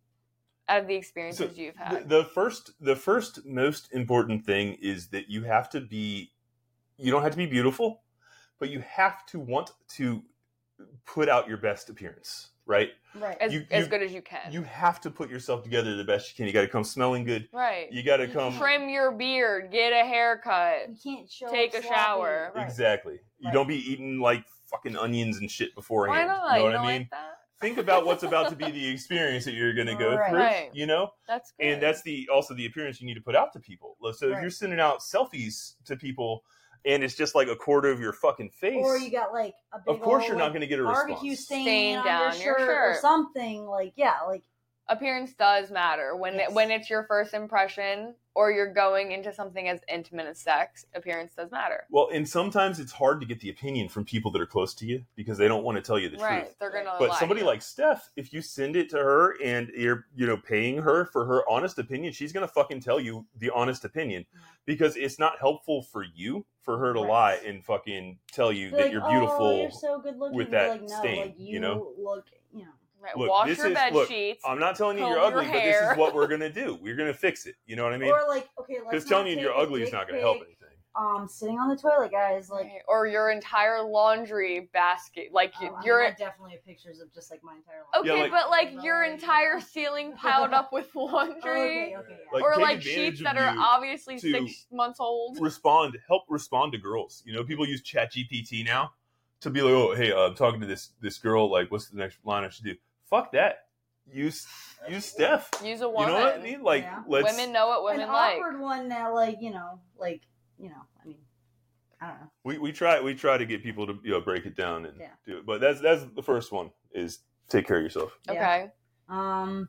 out of the experiences So you've the, had? the first, the first most important thing is that you have to be. You don't have to be beautiful, but you have to want to put out your best appearance. right? Right. As, You- as you- good as you can. You have to put yourself together the best you can. You got to come smelling good. right. You got to You come Trim your beard. Get a haircut. You can't show Take up a sloppy. shower. Right. exactly. You Right. don't be eating like fucking onions and shit Why beforehand. not? You know You what don't I mean? like that? Think about what's about to be the experience that you're going to go Right. through. Right. You know. That's good. And that's the also the appearance you need to put out to people. So if Right. you're sending out selfies to people and it's just like a quarter of your fucking face, Or you got like a big of course old, you're like, not going to get a barbecue response. stain, Stain on down your your shirt, or shirt. something. Like yeah, like appearance does matter when Yes. it, when it's your first impression or you're going into something as intimate as sex. Appearance does matter. Well, and sometimes it's hard to get the opinion from people that are close to you because they don't want to tell you the right? truth. They're gonna. But lie somebody to you. like Steph, if you send it to her and you're, you know, paying her for her honest opinion, she's going to fucking tell you the honest opinion because it's not helpful for you for her to Right. lie and fucking tell you be that like, you're beautiful. Oh, you're so good looking. with But that like, no, stain, like you, you know? look, you know. right, Look, wash this your is- bed look, sheets. I'm not telling you comb you're your ugly, but this hair. is what we're going to do. We're going to fix it. You know what I mean? Or like, okay, let's Because not telling you take you're a ugly is dick not going to help pic, anything. Um, sitting on the toilet, guys, like. Right. Or your entire laundry basket, like Oh, I mean, your I definitely have pictures of just like my entire life. okay, Yeah, like- but like your entire ceiling piled up with laundry, Okay, okay, yeah. Like, or take like advantage sheets of that are you obviously to- six months old. Respond, help respond to girls. You know, people use Chat G P T now to be like, oh, hey, uh, I'm talking to this this girl. Like, what's the next line I should do? Fuck that. Use use Steph. Use a You woman. know what I mean? Like, Yeah. let's. Women know what women An like. awkward one that, like, you know, like, you know, I mean, I don't know. We, we try we try to get people to you know break it down and Yeah. do it, but that's that's the first one is take care of yourself. Yeah. Okay. Um,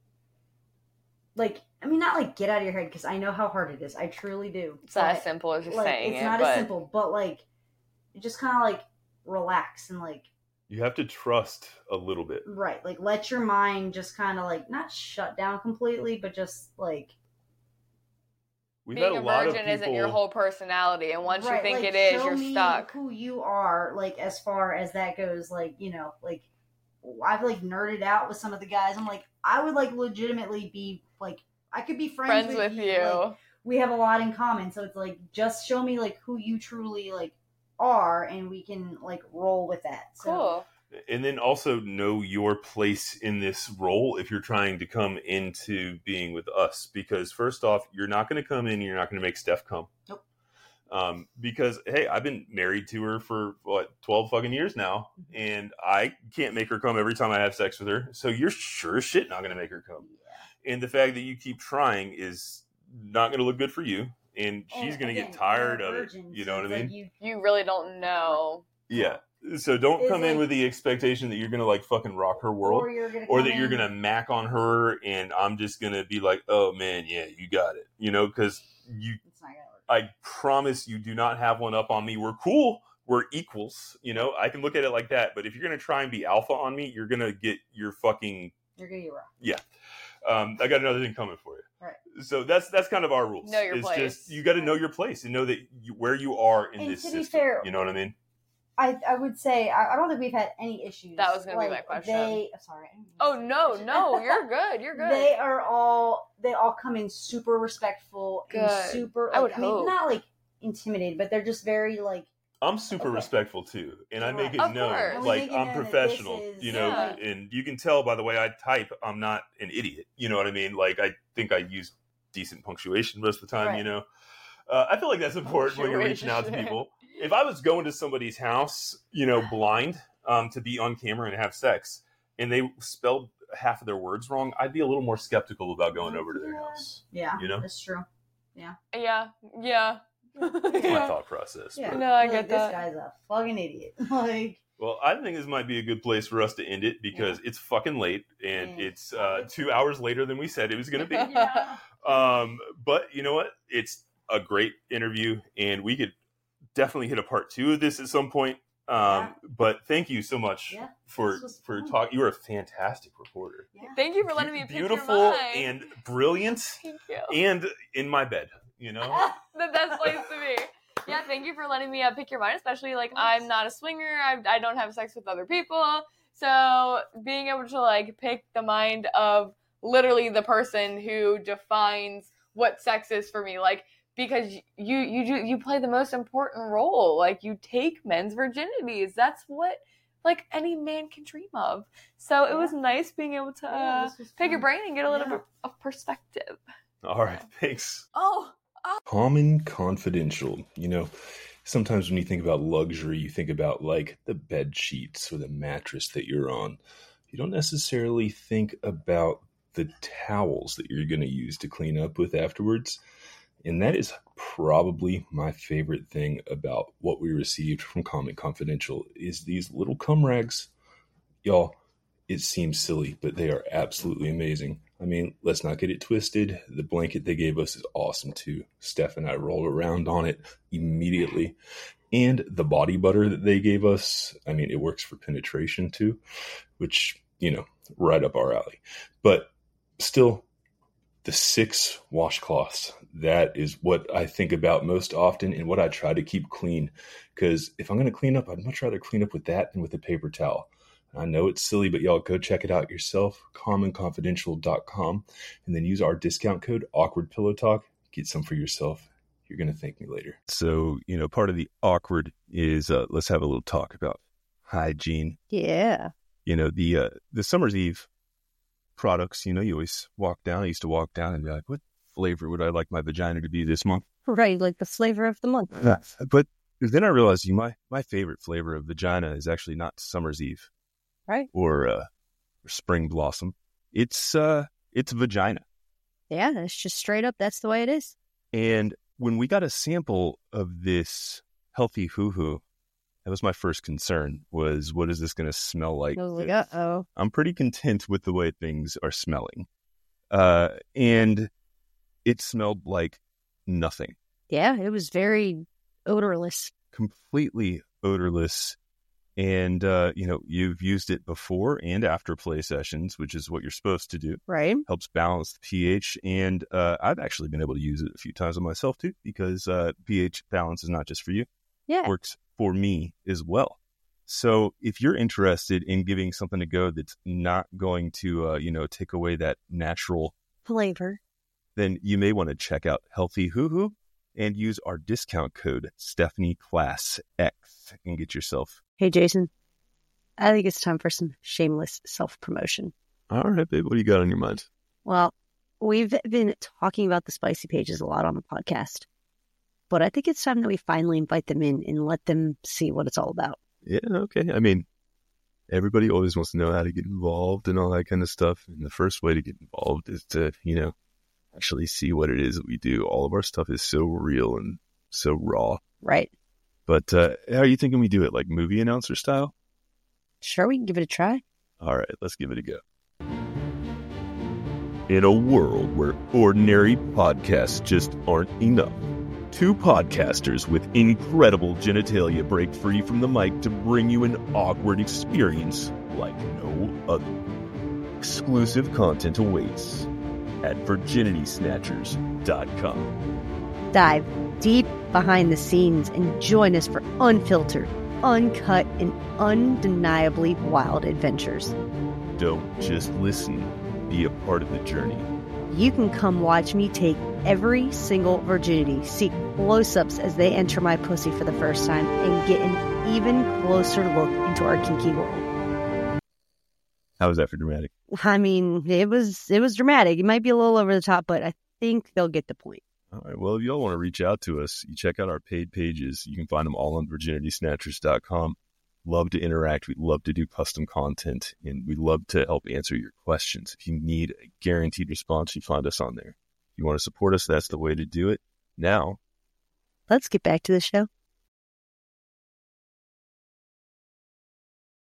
like, I mean, not like get out of your head because I know how hard it is. I truly do. It's not But, as simple as just like, saying it's it, not but as simple, but like, you just kind of like relax and like, You have to trust a little bit. right, like let your mind just kind of like not shut down completely, but just like We've being had a a lot of virgin people. isn't your whole personality, and once you right, think like, it is, show you're me stuck. Who you are, like as far as that goes, like you know, like I've like nerded out with some of the guys. I'm like, I would like legitimately be like, I could be friends, Friends with you. Like, we have a lot in common, so it's like just show me like who you truly like are, and we can like roll with that. So, Cool. And then also know your place in this role if you're trying to come into being with us. Because first off, you're not going to come in and you're not going to make Steph come. Nope. Um, because, hey, I've been married to her for, what, twelve fucking years now. Mm-hmm. And I can't make her come every time I have sex with her. So you're sure as shit not going to make her come. Yeah. And the fact that you keep trying is not going to look good for you. And she's And going to again, get tired you're a of it. virgin, You so know what I it's mean? like you- You really don't know. Yeah. So don't It's come in like- with the expectation that you're going to like fucking rock her world or you're gonna or come that you're in- going to mac on her and I'm just going to be like, oh man, yeah, you got it. You know, because you, It's not gonna work. I promise you do not have one up on me. We're cool. We're equals. You know, I can look at it like that. But if you're going to try and be alpha on me, you're going to get your fucking, You're gonna get rocked. um, I got another thing coming for you. Right. So that's, that's kind of our rules. Know your it's place. just, you got to know your place and know that you, where you are in And this to be system. fair- You know what I mean? I, I would say I, I don't think we've had any issues. That was gonna be my Like, question. They sorry. I didn't mean to Oh say no, that. no, you're good. You're good. They are all they all come in super respectful and Good. super. I Like, would I mean, hope. not like intimidated, but they're just very like I'm super Okay. respectful too, and I make it Of known. course. And we Like make it I'm known that professional, this is- you know, Yeah. and you can tell by the way I type, I'm not an idiot. You know what I mean? Like I think I use decent punctuation most of the time. Right. You know, uh, I feel like that's important when you're reaching out to Punctuation. people. If I was going to somebody's house, you know, blind, um, to be on camera and have sex, and they spelled half of their words wrong, I'd be a little more skeptical about going over to their Yeah. house. yeah, You know? that's true. Yeah, yeah. That's my Yeah. thought process. Yeah, but- No, I Like, get this that. guy's a fucking idiot. Like Well, I think this might be a good place for us to end it because it's fucking late and Yeah. it's uh, two hours later than we said it was going to be. yeah, um, but you know what? It's a great interview and we could definitely hit a part two of this at some point. Um, Yeah. But thank you so much Yeah, for this was for fun. talking. You are a fantastic reporter. yeah. Thank you for letting me Be- pick beautiful your mind. and brilliant Thank you. and in my bed. You know, The best place to be. Yeah, thank you for letting me uh, pick your mind, especially like I'm not a swinger. I, I don't have sex with other people. So being able to like pick the mind of literally the person who defines what sex is for me, like because you you do you play the most important role. Like you take men's virginities. That's what like any man can dream of. So it was nice being able to Yeah, uh, this was pick your fun. brain and get a little Yeah. bit of perspective. All right, thanks. Oh, Calm and confidential. You know, sometimes when you think about luxury, you think about like the bed sheets or the mattress that you're on. You don't necessarily think about the towels that you're going to use to clean up with afterwards. And that is probably my favorite thing about what we received from Calm and Confidential is these little cum rags. Y'all, it seems silly, but they are absolutely amazing. I mean, let's not get it twisted. The blanket they gave us is awesome too. Steph and I rolled around on it immediately. And the body butter that they gave us, I mean, it works for penetration too, which, you know, right up our alley. But still, the six washcloths, that is what I think about most often and what I try to keep clean. Because if I'm going to clean up, I'd much rather clean up with that than with a paper towel. I know it's silly, but y'all go check it out yourself, calm and confidential dot com, and then use our discount code Awkward Pillow Talk. Get some for yourself. You're going to thank me later. So, you know, part of the awkward is uh, let's have a little talk about hygiene. Yeah. You know, the uh, the Summer's Eve products, you know, you always walk down. I used to walk down and be like, what flavor would I like my vagina to be this month? Right, like the flavor of the month. But then I realized you, my, my favorite flavor of vagina is actually not Summer's Eve. Right. Or, uh, or Spring Blossom. It's uh, it's vagina. Yeah, that's just straight up. That's the way it is. And when we got a sample of this Healthy Hoo Hoo, that was my first concern, was what is this going to smell like? I was like, uh-oh. I'm pretty content with the way things are smelling. Uh, and it smelled like nothing. Yeah, it was very odorless. Completely odorless. And, uh, you know, you've used it before and after play sessions, which is what you're supposed to do. Right. Helps balance the pH. And uh, I've actually been able to use it a few times on myself, too, because uh, pH balance is not just for you. Yeah. It works for me as well. So if you're interested in giving something a go that's not going to, uh, you know, take away that natural flavor, then you may want to check out Healthy Hoo Hoo and use our discount code Stephanie Class X and get yourself. Hey, Jason, I think it's time for some shameless self-promotion. All right, babe. What do you got on your mind? Well, we've been talking about the spicy pages a lot on the podcast, but I think it's time that we finally invite them in and let them see what it's all about. Yeah, okay. I mean, everybody always wants to know how to get involved and all that kind of stuff. And the first way to get involved is to, you know, actually see what it is that we do. All of our stuff is so real and so raw. Right. But uh, how are you thinking we do it? Like movie announcer style? Sure, we can give it a try. All right, let's give it a go. In a world where ordinary podcasts just aren't enough, two podcasters with incredible genitalia break free from the mic to bring you an awkward experience like no other. Exclusive content awaits at virginity snatchers dot com. Dive deep behind the scenes and join us for unfiltered, uncut, and undeniably wild adventures. Don't just listen, be a part of the journey. You can come watch me take every single virginity, see close-ups as they enter my pussy for the first time, and get an even closer look into our kinky world. How was that for dramatic? I mean, it was it was dramatic. It might be a little over the top, but I think they'll get the point. All right. Well, if y'all want to reach out to us, you check out our paid pages. You can find them all on virginity snatchers dot com. Love to interact. We love to do custom content, and we love to help answer your questions. If you need a guaranteed response, you find us on there. If you want to support us, that's the way to do it. Now, let's get back to the show.